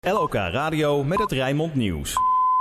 LOK Radio met het Rijnmond Nieuws.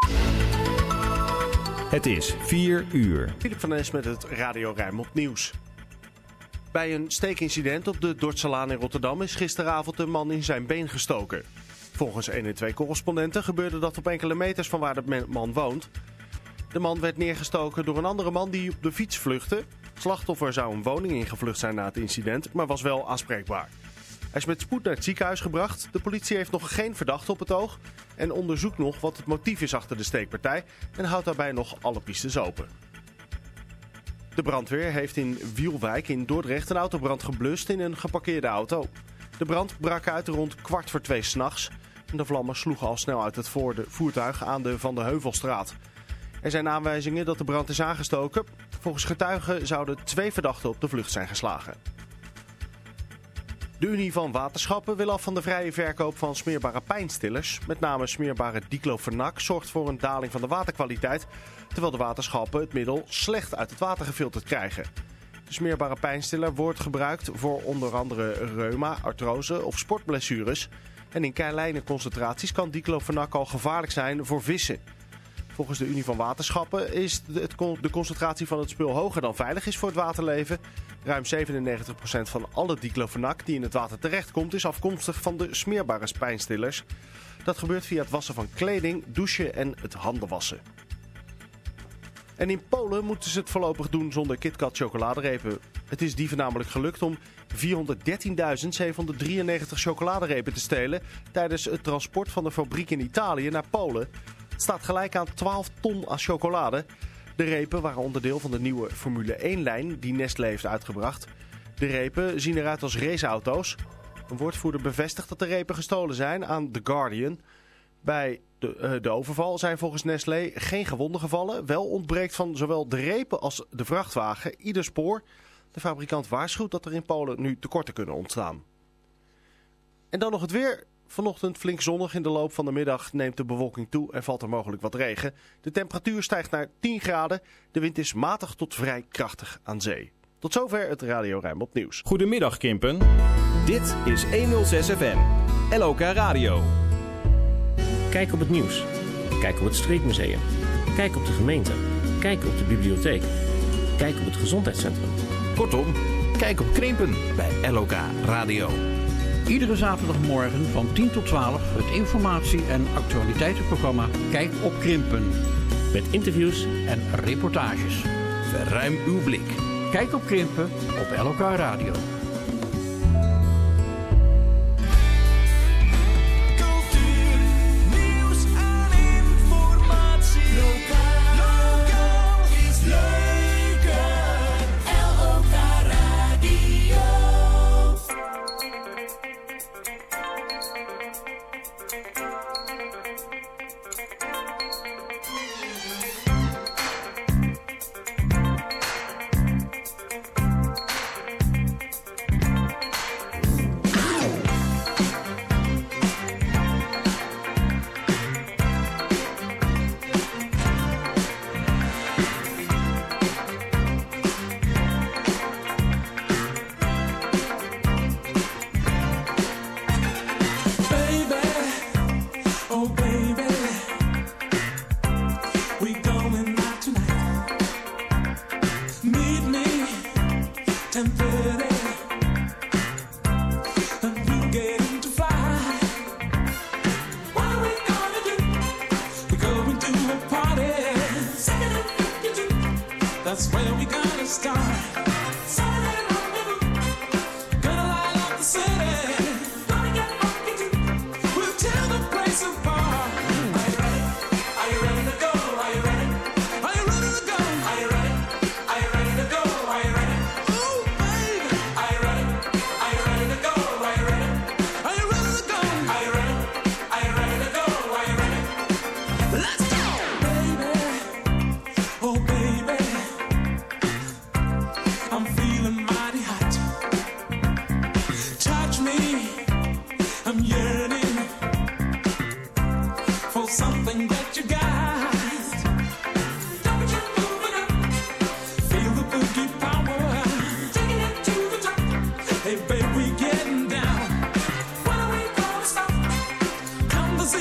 Het is 4 uur. Philip van Nes met het Radio Rijnmond Nieuws. Bij een steekincident op de Dordtselaan in Rotterdam is gisteravond een man in zijn been gestoken. Volgens 112-correspondenten gebeurde dat op enkele meters van waar de man woont. De man werd neergestoken door een andere man die op de fiets vluchtte. Het slachtoffer zou een woning ingevlucht zijn na het incident, maar was wel aanspreekbaar. Hij is met spoed naar het ziekenhuis gebracht. De politie heeft nog geen verdachte op het oog en onderzoekt nog wat het motief is achter de steekpartij en houdt daarbij nog alle pistes open. De brandweer heeft in Wielwijk in Dordrecht een autobrand geblust in een geparkeerde auto. De brand brak uit rond 1:45 s'nachts en de vlammen sloegen al snel uit het voertuig aan de Van de Heuvelstraat. Er zijn aanwijzingen dat de brand is aangestoken. Volgens getuigen zouden 2 verdachten op de vlucht zijn geslagen. De Unie van Waterschappen wil af van de vrije verkoop van smeerbare pijnstillers. Met name smeerbare diclofenac zorgt voor een daling van de waterkwaliteit, terwijl de waterschappen het middel slecht uit het water gefilterd krijgen. De smeerbare pijnstiller wordt gebruikt voor onder andere reuma, artrose of sportblessures. En in kleine concentraties kan diclofenac al gevaarlijk zijn voor vissen. Volgens de Unie van Waterschappen is de concentratie van het spul hoger dan veilig is voor het waterleven. Ruim 97% van alle diclofenac die in het water terechtkomt is afkomstig van de smeerbare pijnstillers. Dat gebeurt via het wassen van kleding, douchen en het handenwassen. En in Polen moeten ze het voorlopig doen zonder KitKat chocoladerepen. Het is dieven namelijk gelukt om 413.793 chocoladerepen te stelen tijdens het transport van de fabriek in Italië naar Polen. Het staat gelijk aan 12 ton aan chocolade. De repen waren onderdeel van de nieuwe Formule 1-lijn die Nestlé heeft uitgebracht. De repen zien eruit als raceauto's. Een woordvoerder bevestigt dat de repen gestolen zijn aan The Guardian. Bij de overval zijn volgens Nestlé geen gewonden gevallen. Wel ontbreekt van zowel de repen als de vrachtwagen ieder spoor. De fabrikant waarschuwt dat er in Polen nu tekorten kunnen ontstaan. En dan nog het weer. Vanochtend flink zonnig. In de loop van de middag neemt de bewolking toe en valt er mogelijk wat regen. De temperatuur stijgt naar 10 graden. De wind is matig tot vrij krachtig aan zee. Tot zover het Radio Rijnmond Nieuws. Goedemiddag Kimpen. Dit is 106 FM. LOK Radio. Kijk op het nieuws. Kijk op het streekmuseum. Kijk op de gemeente. Kijk op de bibliotheek. Kijk op het gezondheidscentrum. Kortom, kijk op Krimpen bij LOK Radio. Iedere zaterdagmorgen van 10 tot 12 het informatie- en actualiteitenprogramma Kijk op Krimpen. Met interviews En reportages. Verruim uw blik. Kijk op Krimpen op LOK Radio. Cultuur, nieuws en informatie. Lokaal is leuker. LOK Radio. Baby, oh baby, we going out tonight. Meet me 10:30, and we'll get into fly. What are we gonna do? We're going to a party. Second and 52, that's where we gonna start. Saturday rendezvous, gonna light up the city. Gonna get funky too. We'll tear the place apart. Are you ready? Are you ready to go? Are you ready? Are you ready to go? Are you ready? Are you ready to go? Are you ready? Ooh, baby. Are you ready? Are you ready to go? Are you ready? Are you ready to go? Are you ready? Are you ready to go? Are you ready? Let's go, baby. Oh, baby. I'm feeling mighty hot. Touch me, I'm yearning for something that you got. Don't you move it up, feel the boogie power, taking it to the top. Hey baby, we getting down. When are we gonna stop? Come to see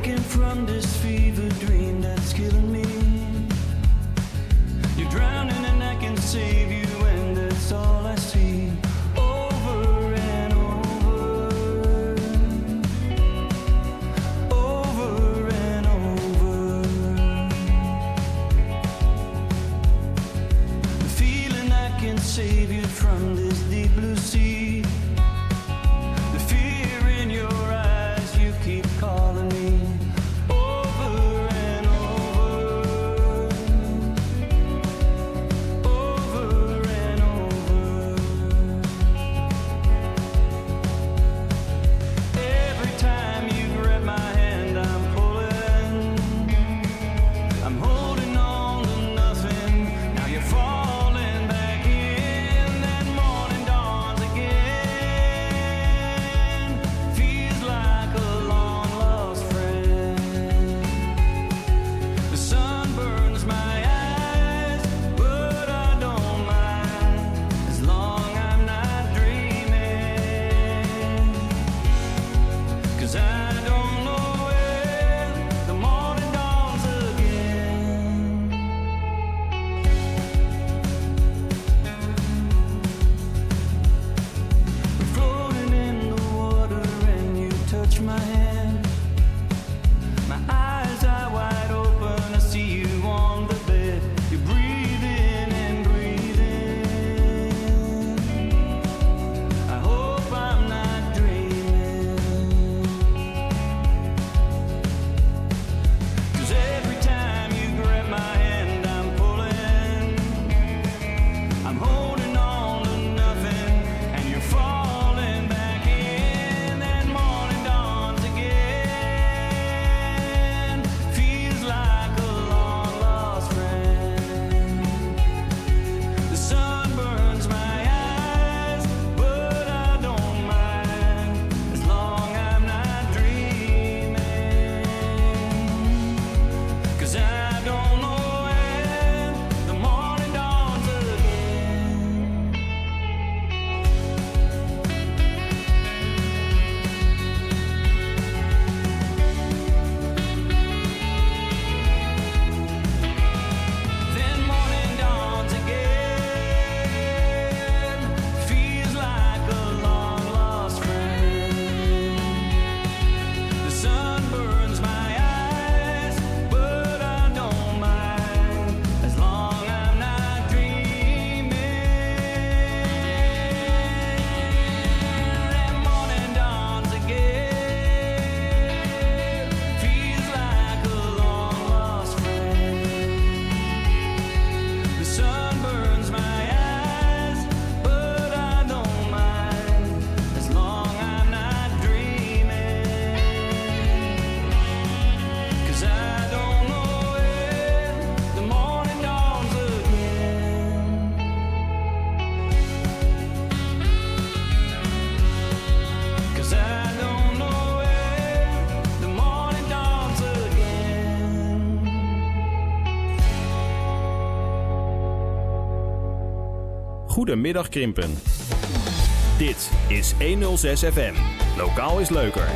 waking from this fever dream that's killing me. You're drowning and I can save you, and that's all I see. Over and over, over and over. The feeling I can save you from this deep blue sea. The fear in your eyes, you keep calling me. Over and over, over and over. Every time you grab my hand, I'm pulling. I'm holding on to nothing. Now you're falling back in. That morning dawns again. Feels like a long lost friend. The sun burns my eyes, but I don't mind as long I'm not dreaming. 'Cause I don't know when the morning dawns again. We're floating in the water and you touch my hand. My eyes are wide open, I see you on the bed. You're breathing and breathing. I hope I'm not dreaming. 'Cause every time you grab my hand, I'm pulling. I'm holding on to nothing, and you're falling back in. That morning dawns again. Feels like a long lost friend. The sun burns my eyes, but I don't mind as long I'm not dreaming. 'Cause I don't know when the morning dawns again. 'Then morning dawns again. Feels like a long lost friend. The sun burns my eyes, but I don't mind as long I'm not dreaming. That morning dawns again. Feels like a long lost friend. The sun burns my eyes, but I don't mind as long I'm not dreaming. 'Cause I don't know when the morning dawns again. 'Cause I don't know when the morning dawns again. Goedemiddag Krimpen. Dit is 106 FM. Lokaal is leuker.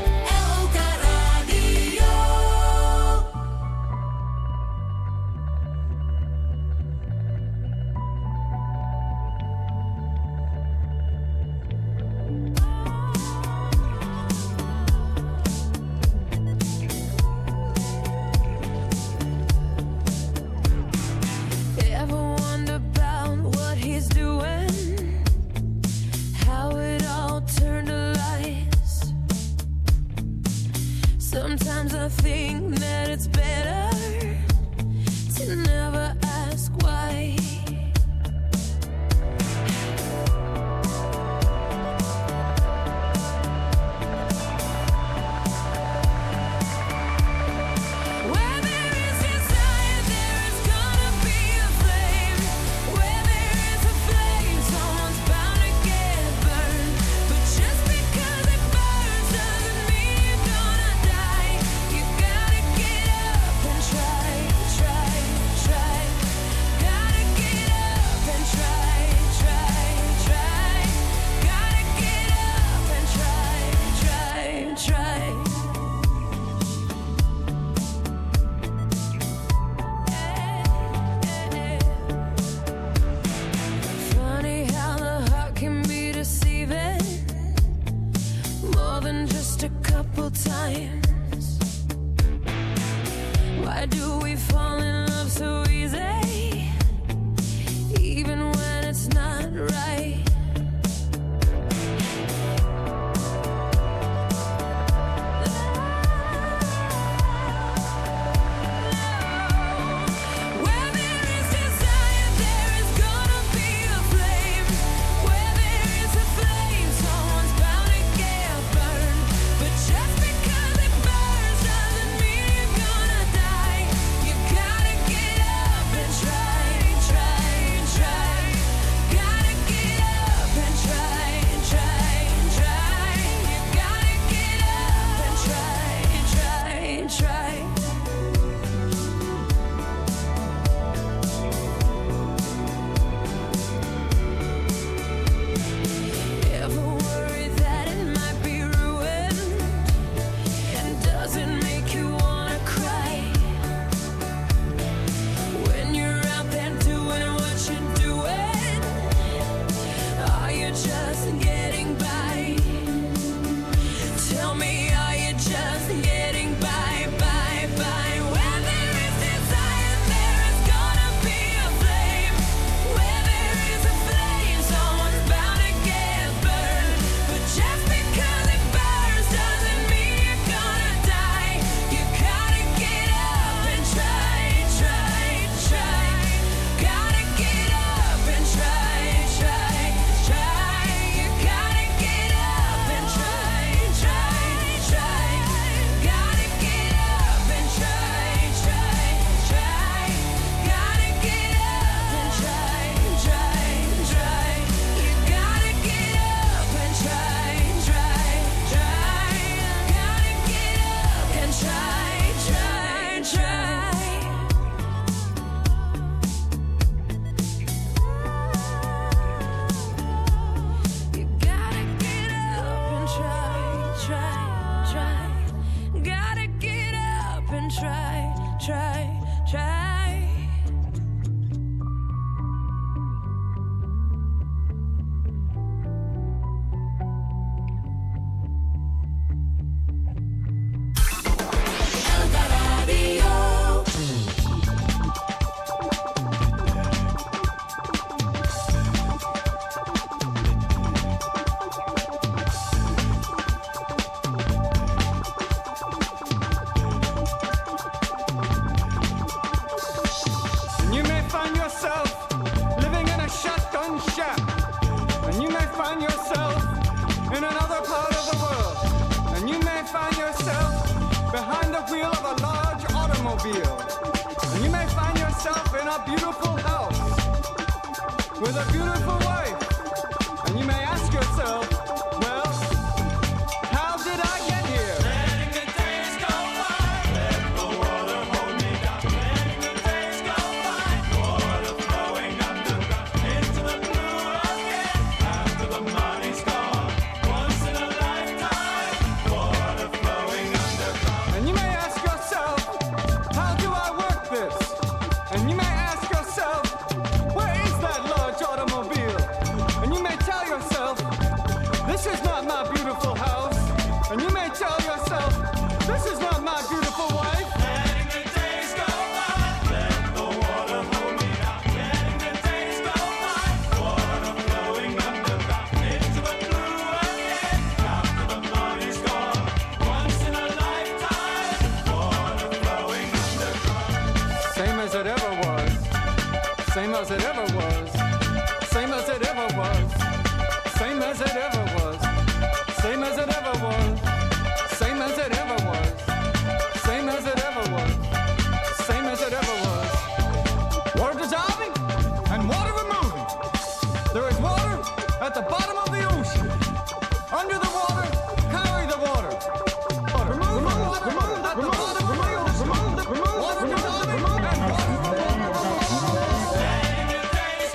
Ever wonder about what he's doing? How it all turned to lies? Sometimes I think that it's better to never ask why. Where there is desire, there is gonna be a flame. Where there is a flame, someone's bound to get burned. But just because it burns doesn't mean you're gonna die. You gotta get up and try. Gotta get try, try, try. And you may find yourself living in a shotgun shack. And you may find yourself in another part of the world. And you may find yourself behind the wheel of a large automobile. And you may find yourself in a beautiful house with a beautiful wife. And you may ask yourself, well, how did I get here? Letting the days go by, let the water hold me down. Letting the days go by, water flowing underground into the blue again. After the money's gone, once in a lifetime, water flowing underground. And you may ask yourself, how do I work this? And you may ask yourself, where is that large automobile? And you may tell yourself, this is not my beautiful house. And you may tell yourself, this is not my beautiful wife. Letting the days go by, let the water hold me down. Letting the days go by, water flowing underground into the blue again. After the money's gone, once in a lifetime, water flowing underground. Same as it ever was. Same as it ever was. Same as it ever was. Same as it ever was. Same as it ever was. Same as it ever was. Same as it ever was. Same as it ever was. Water dissolving and water removing. There is water at the bottom of the ocean. Under the water, carry the water. Remove the water at the bottom of the ocean. Water dissolving and water removing. Letting the days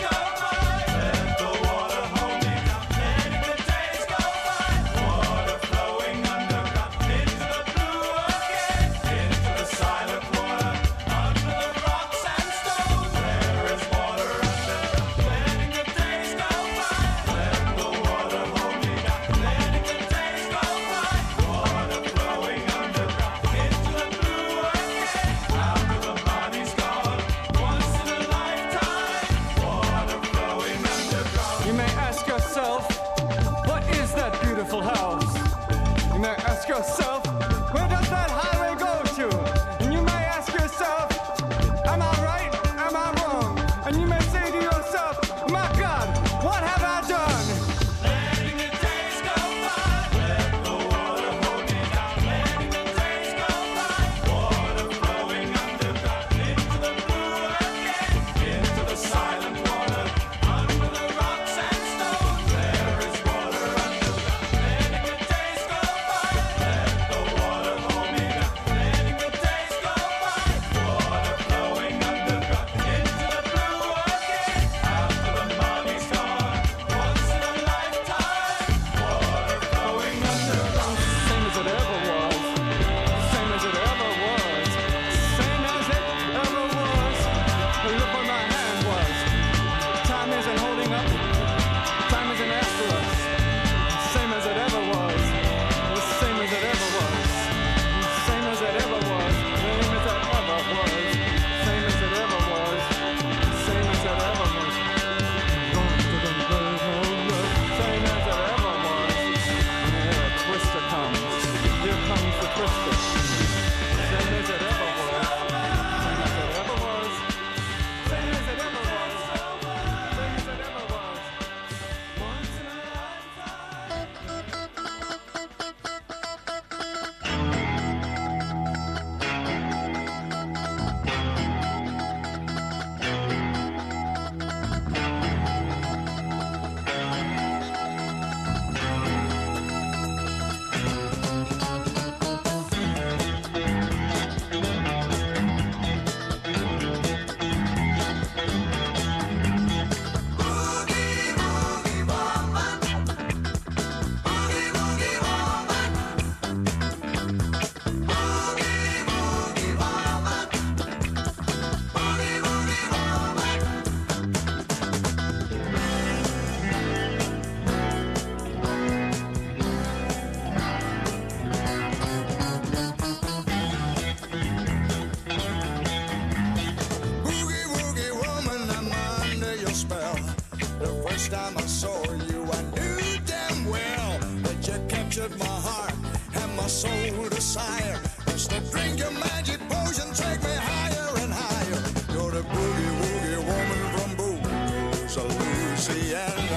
first time I saw you, I knew damn well that you captured my heart and my soul desire. Just to drink your magic potion, take me higher and higher. You're the boogie woogie woman from Boozaloo, Louisiana.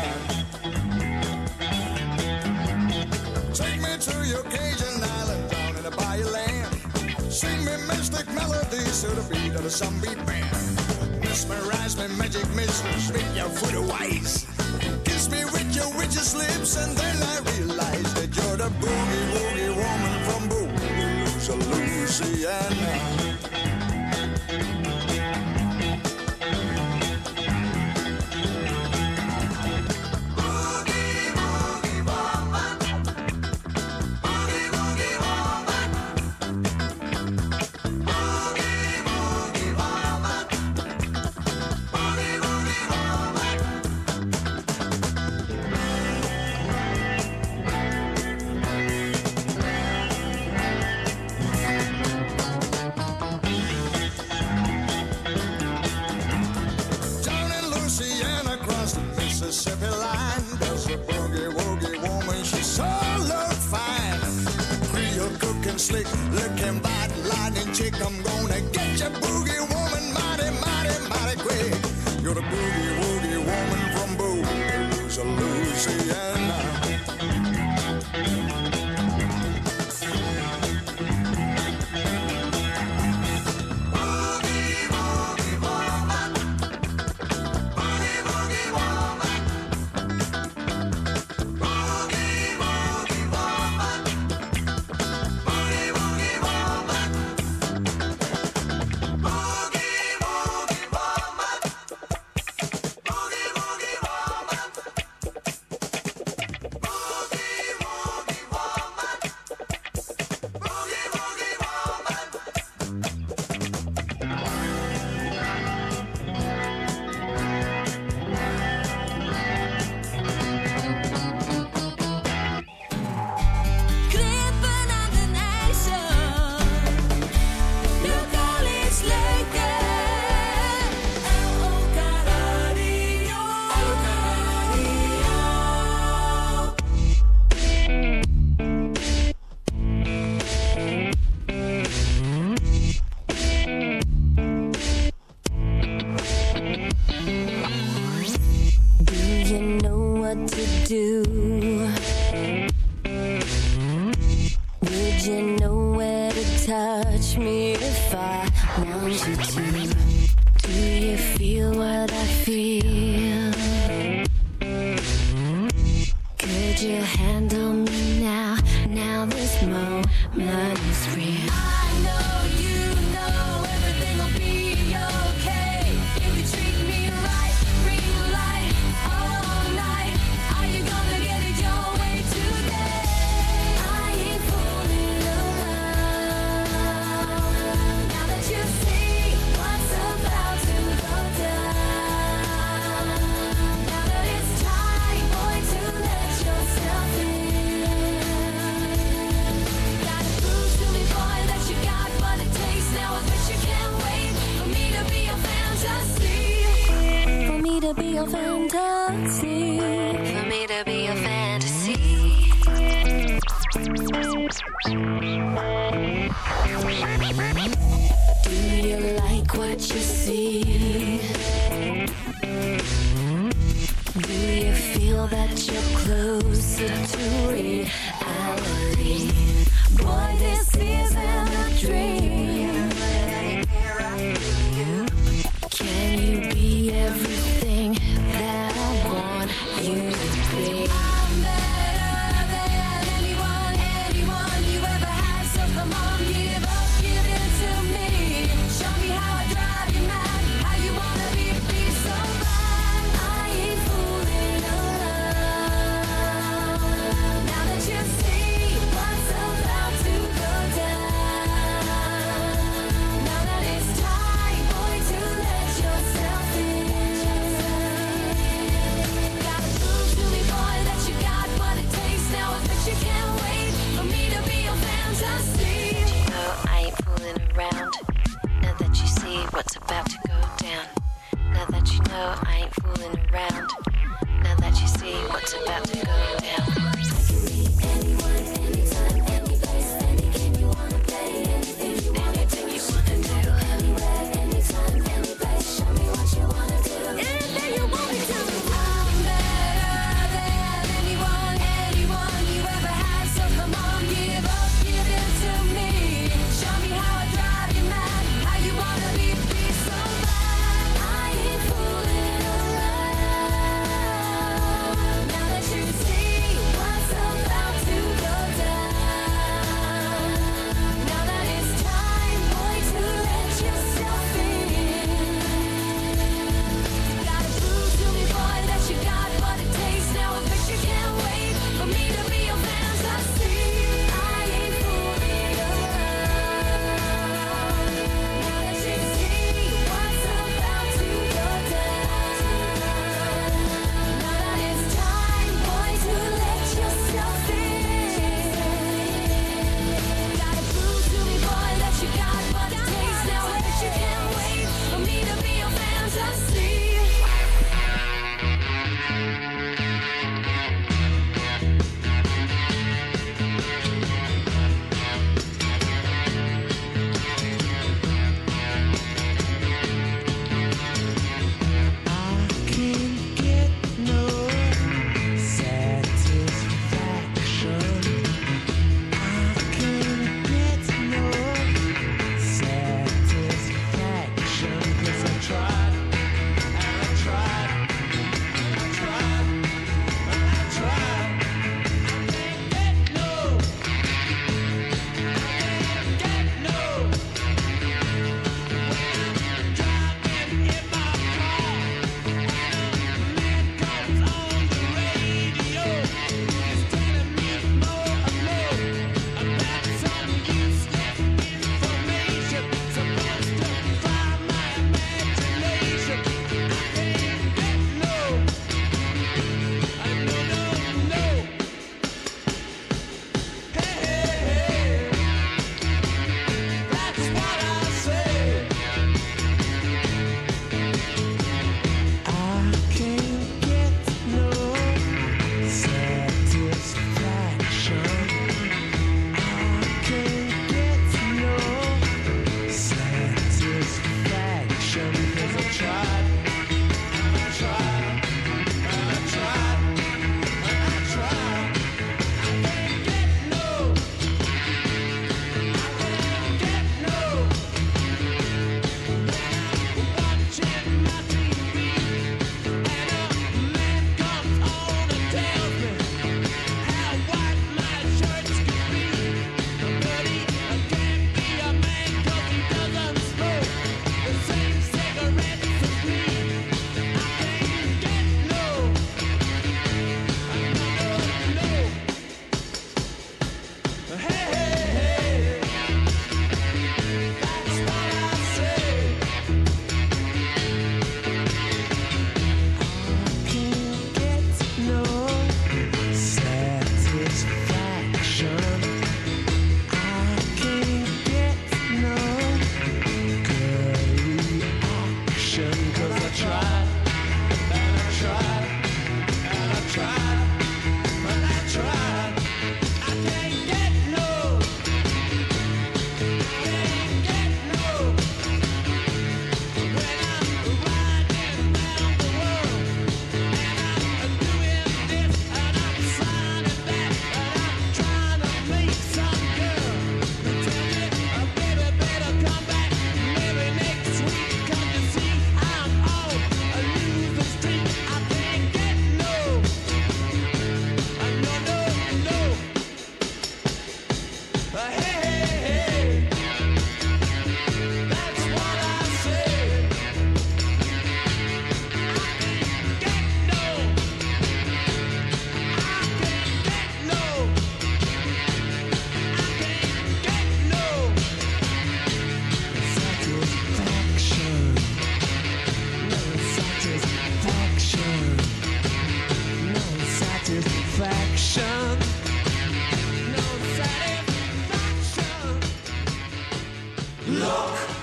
Take me to your Cajun island down in the Bayou Land. Sing me mystic melodies to the beat of the sunbeat band. Mesmerize me, magic mistress, with your foot of ice. Kiss me with your witch's lips, and then I realize that you're the boogie woogie woman from Boozaloo, Louisiana. Mississippi line, there's a boogie woogie woman, she so look fine. Creole cooking slick, looking bad, lightning chick, I'm gonna get your boogie woman mighty, mighty, mighty quick. You're the boogie woogie woman from Boozaloo, Louisiana. what's about to go down. Now that you know I ain't fooling around. Now see what's about to go down.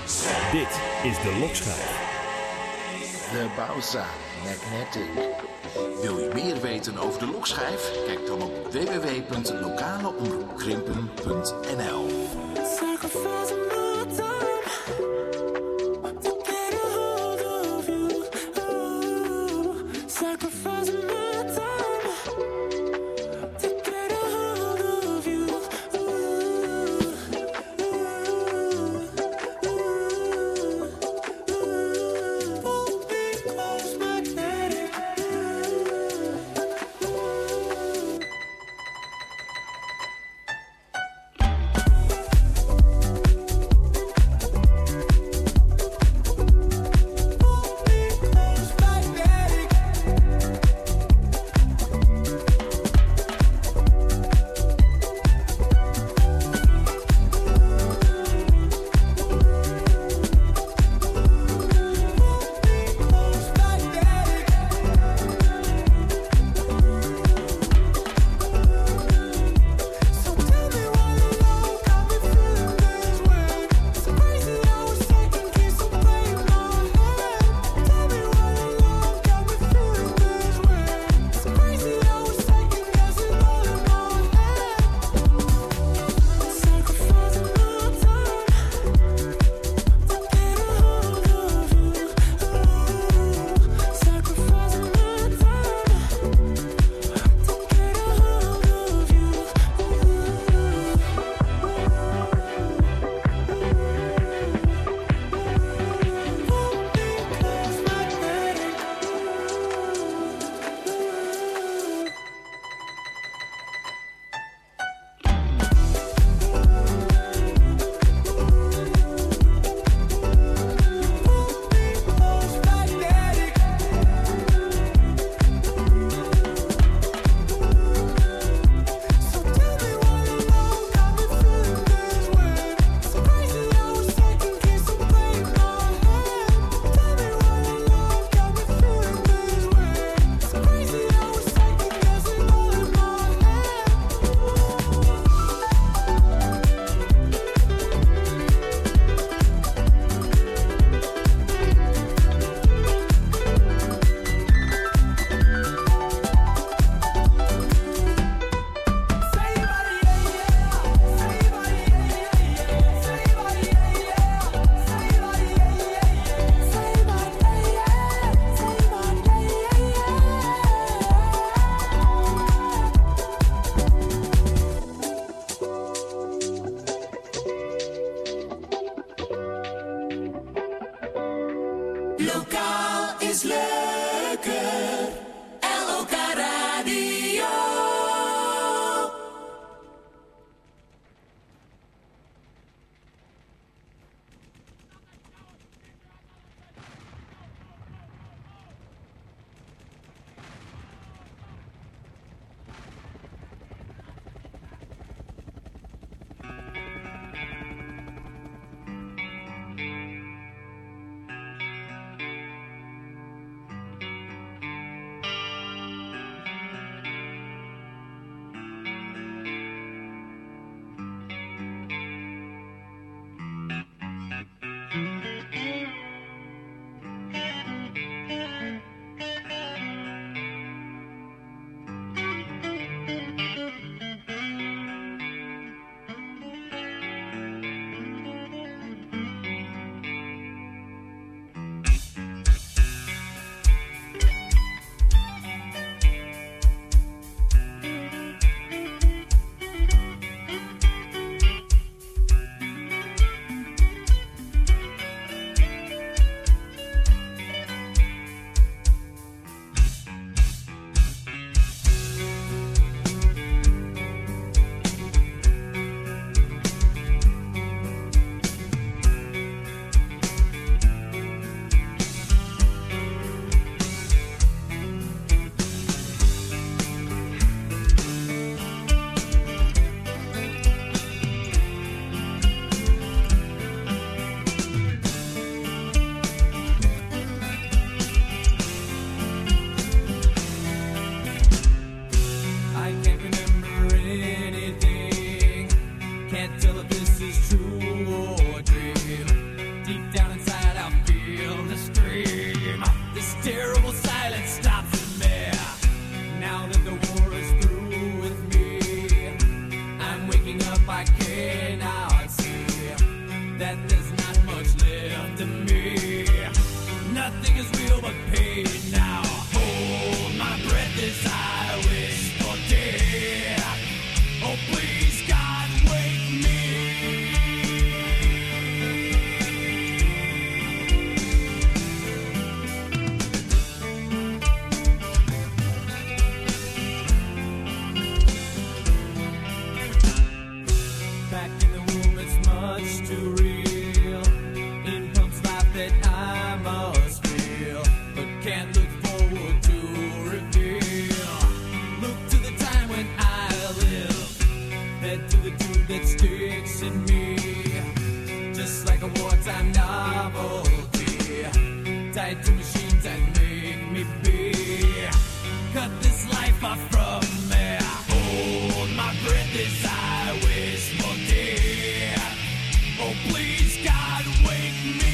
Dit is de Lokschijf. The Bausa Magnetic. Wil je meer weten over de lokschijf? Kijk dan op www.lokaleomroepkrimpen.nl. Sacrificing my time to get a hold of you. Ooh, sacrificing my time to get a hold of you. Pull me close, magnetic. Lokaal is leuker. LOK Radio. tied to machines that make me be. Cut this life off from me. Hold my breath as I wish for dear. Oh, please, God, wake me.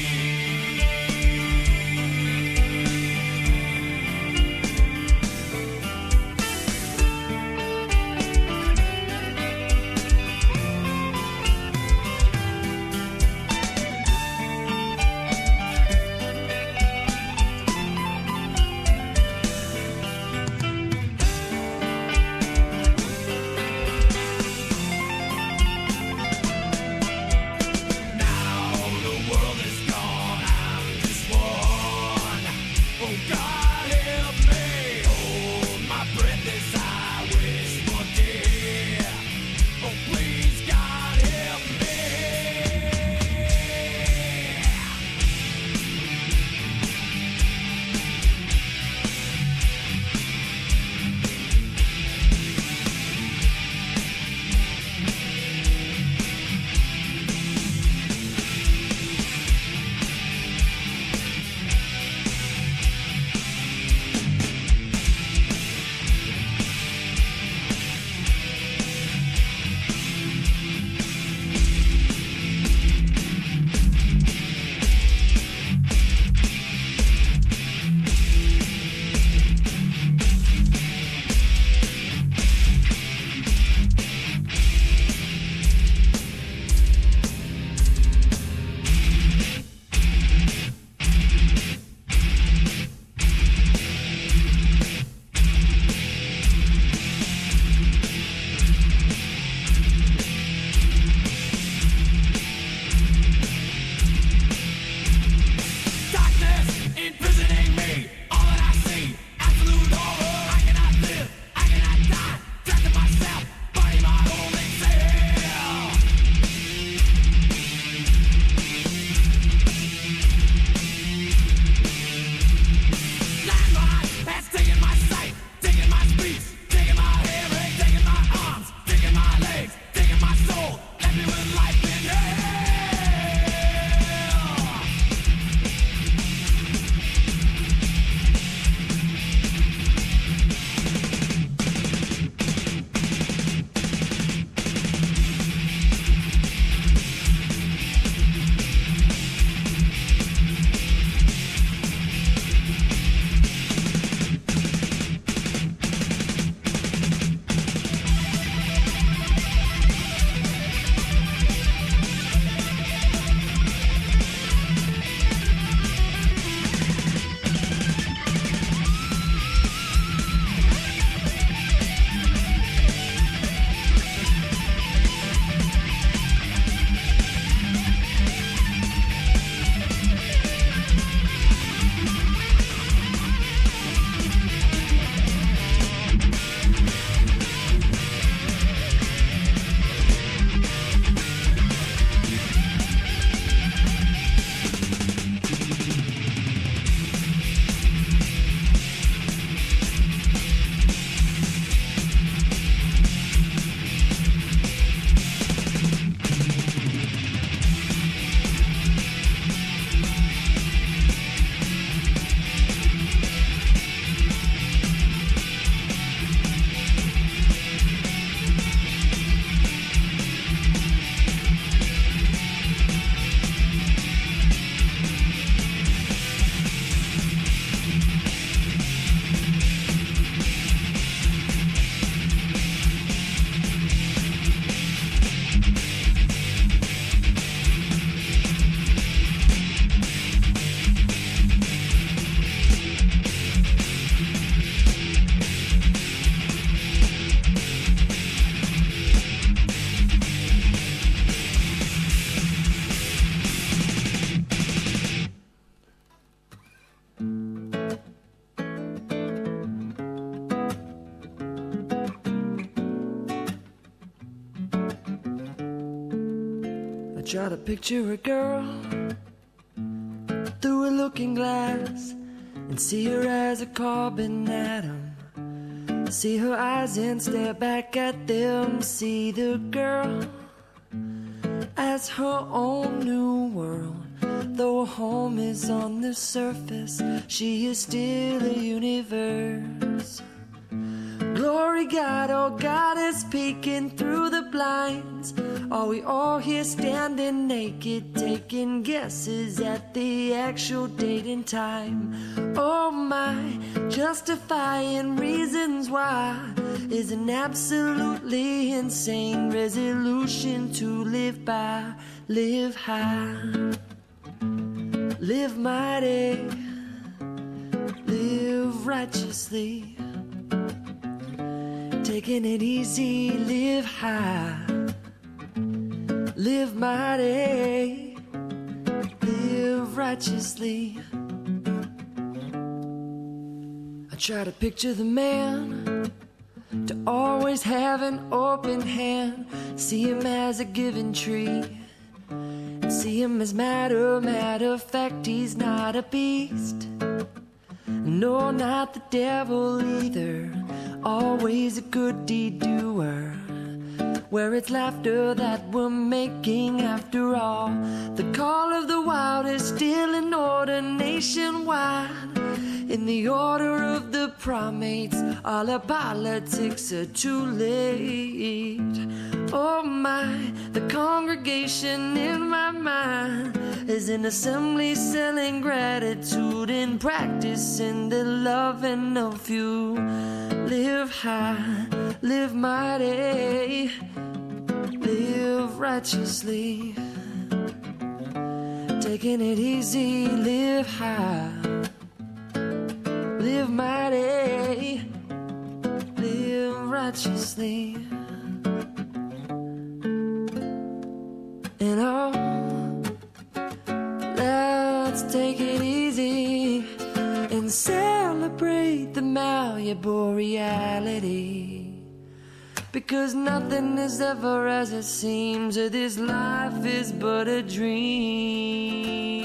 Try to picture a girl through a looking glass and see her as a carbon atom. See her eyes and stare back at them. See the girl as her own new world. Though home is on the surface, she is still a universe. Glory God, oh God is peeking through the blinds. Are we all here standing naked, taking guesses at the actual date and time? Oh my, justifying reasons why is an absolutely insane resolution to live by. Live high, live mighty, live righteously. Taking it easy, live high, live mighty, live righteously. I try to picture the man, to always have an open hand, see him as a given tree, and see him as matter of fact, he's not a beast. No, not the devil either, always a good deed doer, where it's laughter that we're making after all. The call of the wild is still in order nationwide. In the order of the primates, all our politics are too late. Oh my, the congregation in my mind is an assembly selling gratitude and practicing the loving of you. Live high, live mighty, live righteously. Taking it easy, live high, live mighty, live righteously. And oh, let's take it easy and celebrate the malleable reality. Because nothing is ever as it seems, or this life is but a dream.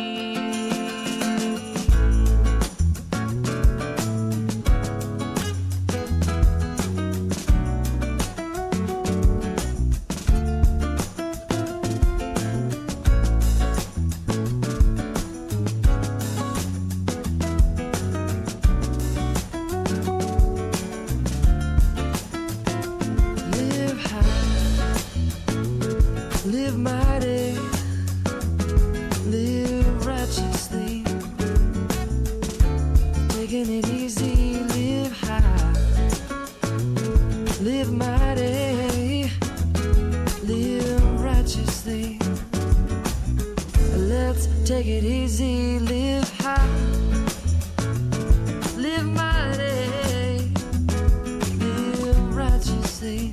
Live mighty, live righteously. Taking it easy, live high, live mighty, live righteously. Let's take it easy, live high, live mighty, live righteously.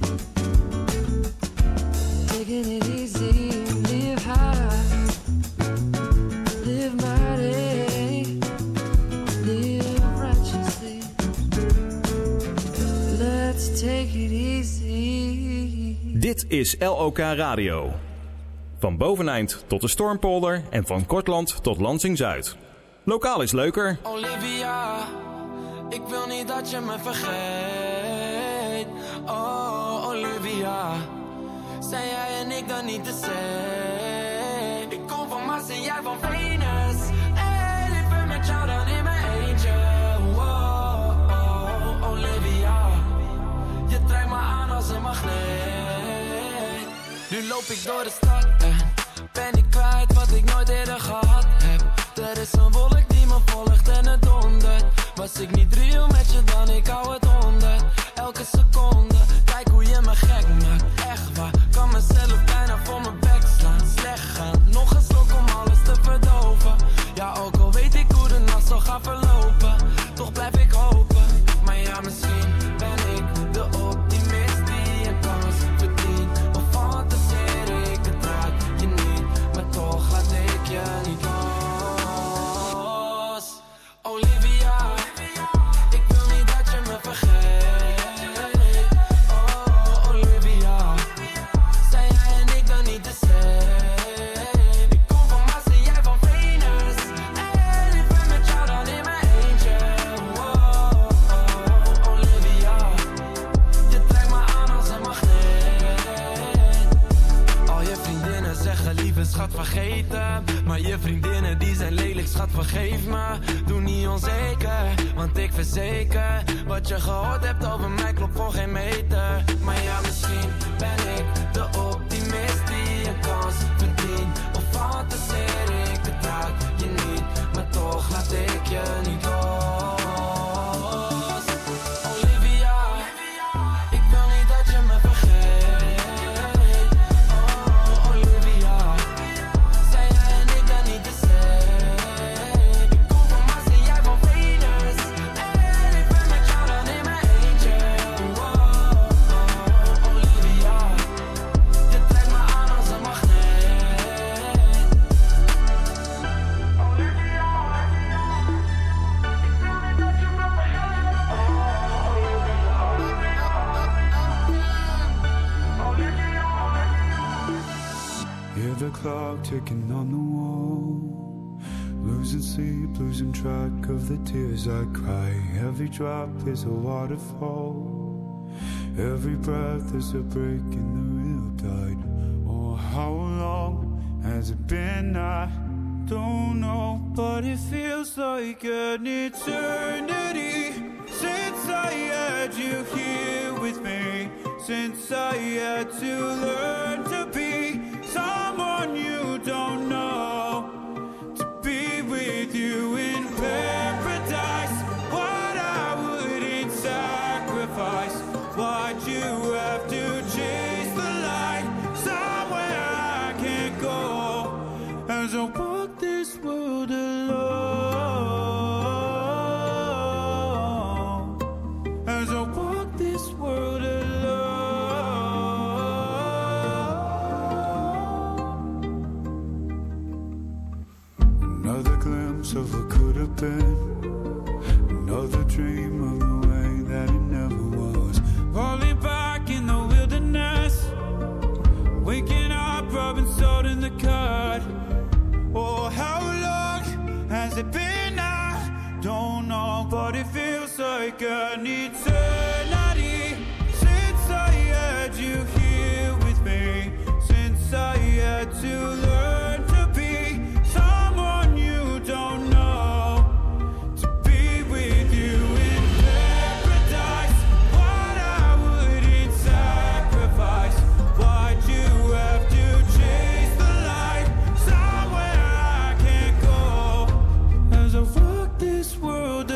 Taking it easy, live high, live mighty, live righteously. Let's take it easy. Dit is LOK Radio. Van Boveneind tot de Stormpolder en van Kortland tot Lansing-Zuid. Lokaal is leuker. Olivia, ik wil niet dat je me vergeet. Oh, Olivia, zijn jij en ik dan niet de same? Ik kom van Mars en jij van Venus. Hey, liever met jou dan in mijn eentje. Oh, oh, Olivia, je trekt me aan als een magneet. Nu loop ik door de stad en ben ik kwijt wat ik nooit eerder gehad heb. Er is een wolk die me volgt en het dondert. Was ik niet real met je dan, ik hou het 100. Elke seconde, kijk hoe je me gek maakt. Echt waar, kan mezelf bijna voor mijn bek slaan. Slecht gaan, nog een slok om alles te verdoven. Ja, ook al weet ik hoe de nacht zal gaan verlopen, toch blijf ik hopen. Maar ja, misschien ben ik de optimist die een kans verdient. Of fantaseer ik, het raakt je niet, maar toch laat ik je niet los. lelijk, schat, vergeef me. Doe niet onzeker, want ik verzeker. Wat je gehoord hebt over mij klopt voor geen meter. Maar ja, misschien ben ik de optimist die een kans verdient. Of fantaseer ik, het raakt je niet. Maar toch laat ik je niet los. Olivia, ik wil niet dat je me vergeet. Oh, Olivia, zijn jij en ik dan niet de same? Ik kom van Mars en jij van Venus. En ik ben met jou dan in mijn eentje. Oh, Olivia, je trekt me aan als een magneet. Olivia, ik wil niet dat je me vergeet. Hear the clock ticking on the wall. Losing sleep, losing track of the tears I cry. Every drop is a waterfall. Every breath is a break in the riptide. Oh, how long has it been? I don't know, but it feels like an eternity since I had you here with me. Since I had to learn to be someone you don't know, to be with you in paradise. What I wouldn't sacrifice. Why'd you have to chase the light somewhere I can't go? As I walk this world alone, as I walk this world alone. Another glimpse of what could have been. Another dream of the way that it never was. Falling back in the wilderness. Waking up, rubbing salt in the cut. Oh, how long has it been? I don't know, but it feels like an eternity since I had you here with me. Since I had to learn to be someone you don't know, to be with you in paradise. What I wouldn't sacrifice. Why'd you have to chase the light somewhere I can't go? As I walk this world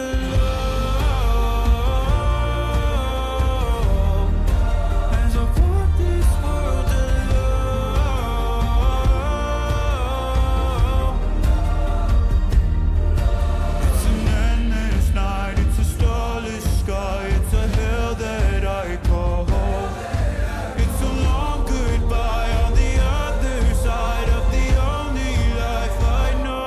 alone, as I walk this world alone. It's an endless night, it's a starless sky, it's a hell that I call home. It's a long goodbye on the other side of the only life I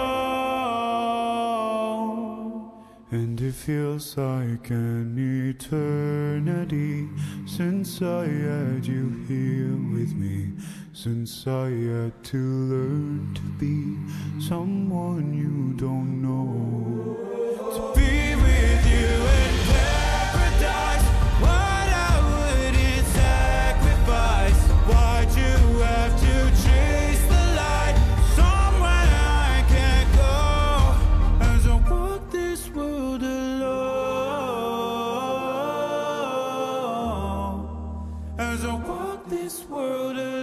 know. And it feels like an eternity since I had you here with me. Since I had to learn to be someone you don't know, to be with you in paradise. What I wouldn't sacrifice. Why'd you have to chase the light somewhere I can't go? As I walk this world alone, as I walk this world alone.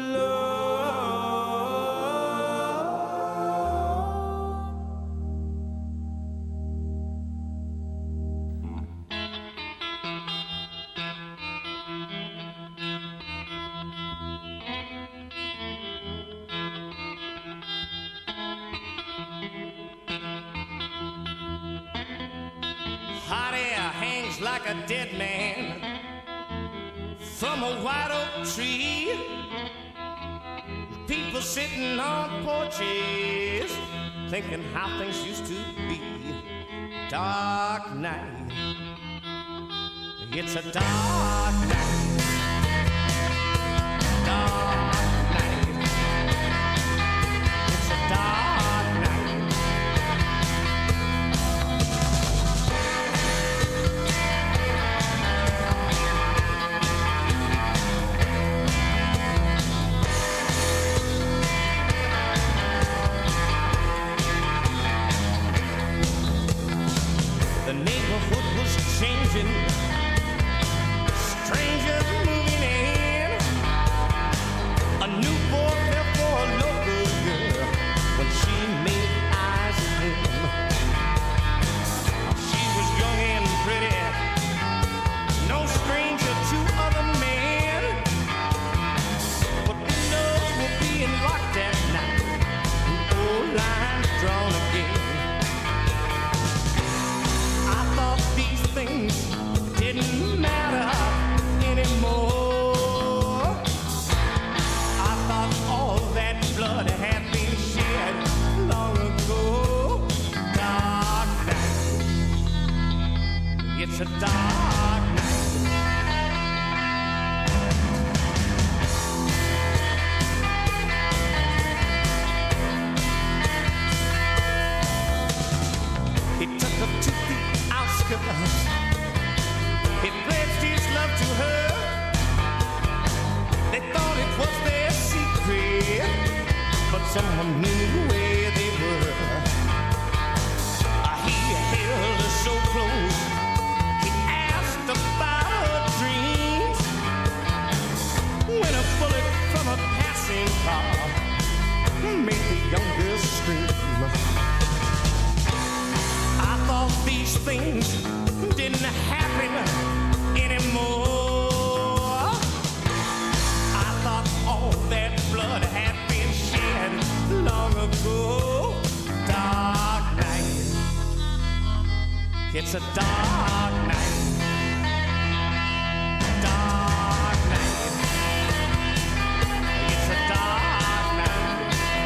Hot air hangs like a dead man from a white oak tree. People sitting on porches thinking how things used to be. Dark night, it's a dark night. Dark night, it's a dark night. things didn't happen anymore. I thought all that blood had been shed long ago. Dark night, it's a dark night. Dark night, it's a dark night.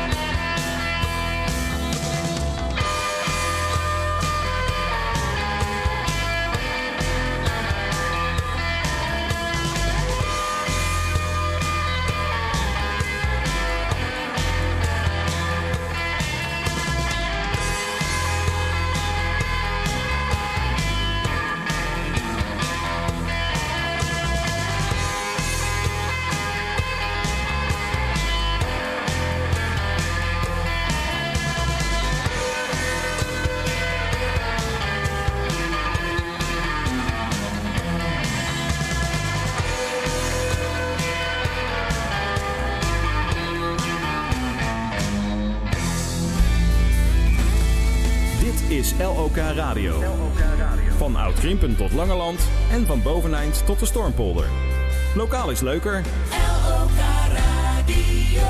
Is LOK Radio. Van Oud-Krimpen tot Langeland en van Boveneind tot de Stormpolder. Lokaal is leuker. LOK Radio.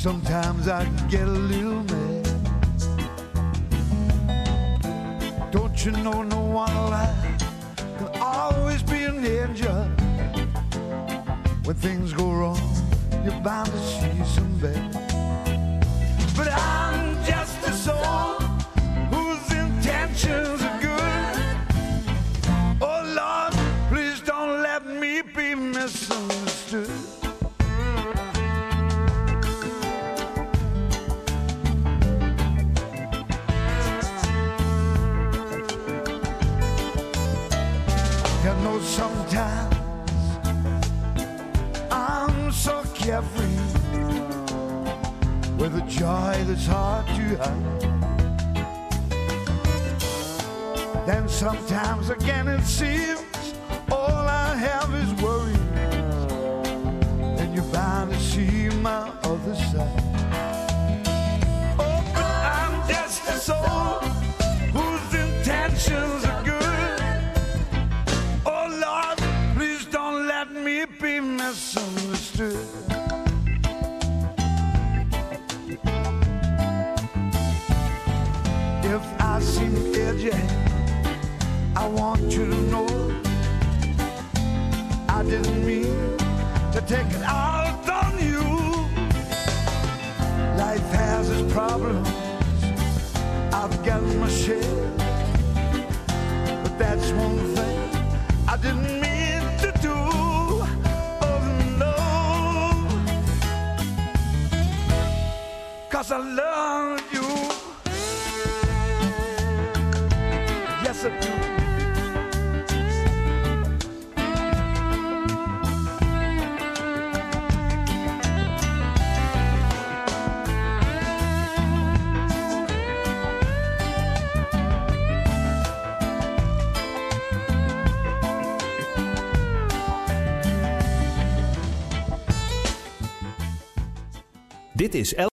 Sometimes I get a little mad. Don't you know no one alive can always be an angel? When things go wrong, you're bound to see some bad. But I'm just a soul whose intentions are good. Oh Lord, please don't let me be misunderstood. You know sometimes I'm so carefree with a joy that's hard to hide. Then sometimes again it seems all I have is worries. Then you're bound to see my other side. Oh, but I'm just a soul whose intentions are good. Oh Lord, please don't let me be misunderstood. If I seem edgy, I want you to know I didn't mean to take it out on you. Life has its problems, I've got my share, but that's one thing I didn't mean to do. Oh no, 'cause I love you. Yes, I do. Dit is